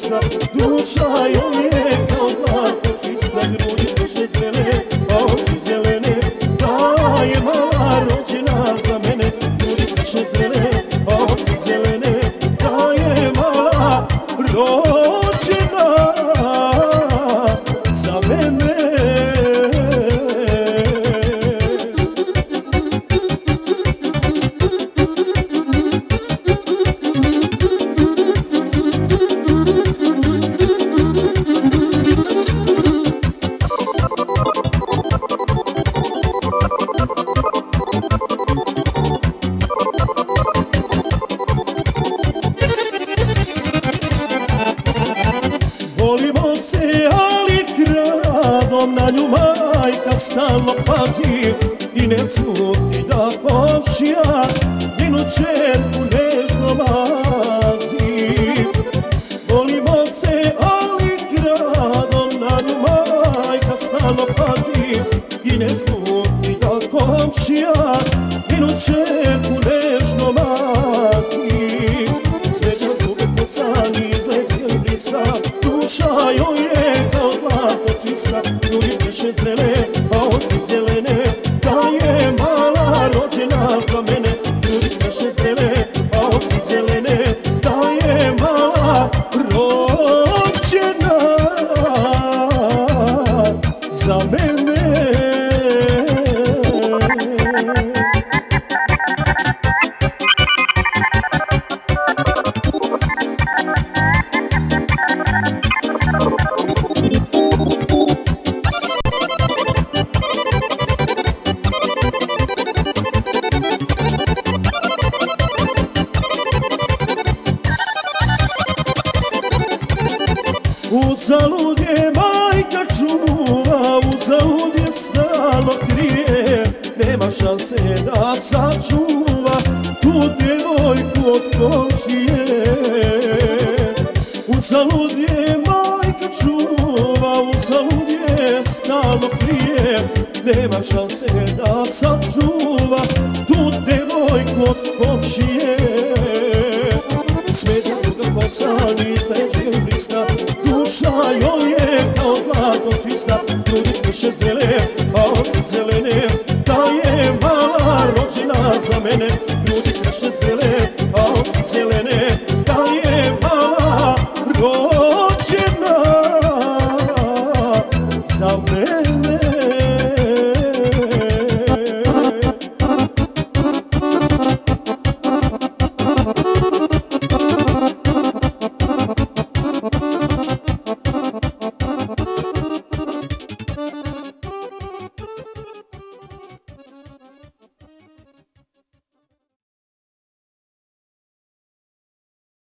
čista, duša joj je kao zlato čista, grudi duše zrele, a oči zelene, ta je mala rođena za mene, grudi duše zrele, a oči zelene, ta je mala rođena za mene. Volimo se, ali kradom na nju majka stalno pazi i ne sluti da komšija njenu čerku nežno mazi. Volimo se, ali kradom na nju majka stalno pazi i ne sluti da komšija njenu čerku nežno mazi. Smeđa duboko sani izleđen blisa, duša joj je kao zlato čista, grudi duše zrele, a oči zelene, ta je mala rođena za mene, grudi duše zrele, a oči zelene, ta je mala rođena za mene. Uzalud je majka čuva, uzalud je stalno krije, nema šanse da sačuva tu djevojku od komšije. Uzalud je majka čuva, uzalud je stalno krije, nema šanse da sačuva tu djevojku od komšije. Smeđa duga posani izleđen blista, duša joj je kao zlato čista, grudi duše zrele, a oči zelene, ta je mala rođena za mene, grudi duše zrele, a oči zelene,